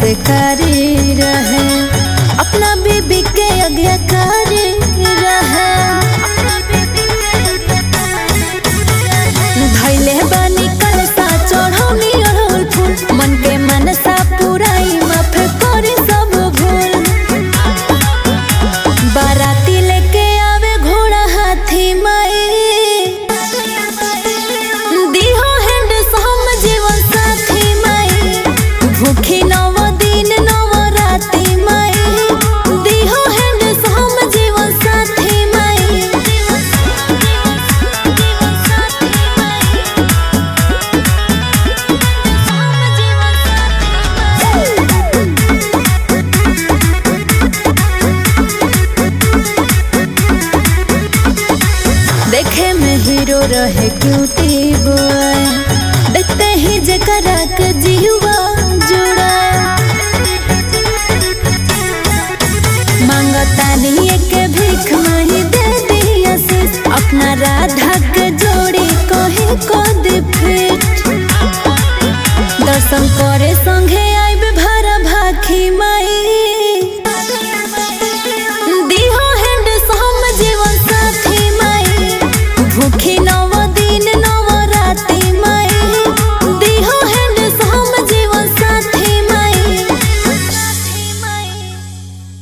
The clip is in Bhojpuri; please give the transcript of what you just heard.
संस्कारी रहे, अपना बीबी के आज्ञाकारी रहे। धैले बानी कलसा चढ़ौनी अड़हुल फूल, मन के मनसा पुराई माफ करी सब भूल। बाराती लेके आवे घोड़ा हाथी माई, दिहो हैंड सम जीवन साथी माई। भूखी नव दिन नव राती माई, दिहो हैंड सम जीवन साथी माई। देखे में हीरो रहे क्यूटी बॉय, देखते ही जकरा के जीवा जुड़ा। मांगतानी एक भीख माही दे दी आशीष, अपना राधा के जोड़ी कहे को दी फिट। दर्शन करे संगे आइब भरा भाखी माई।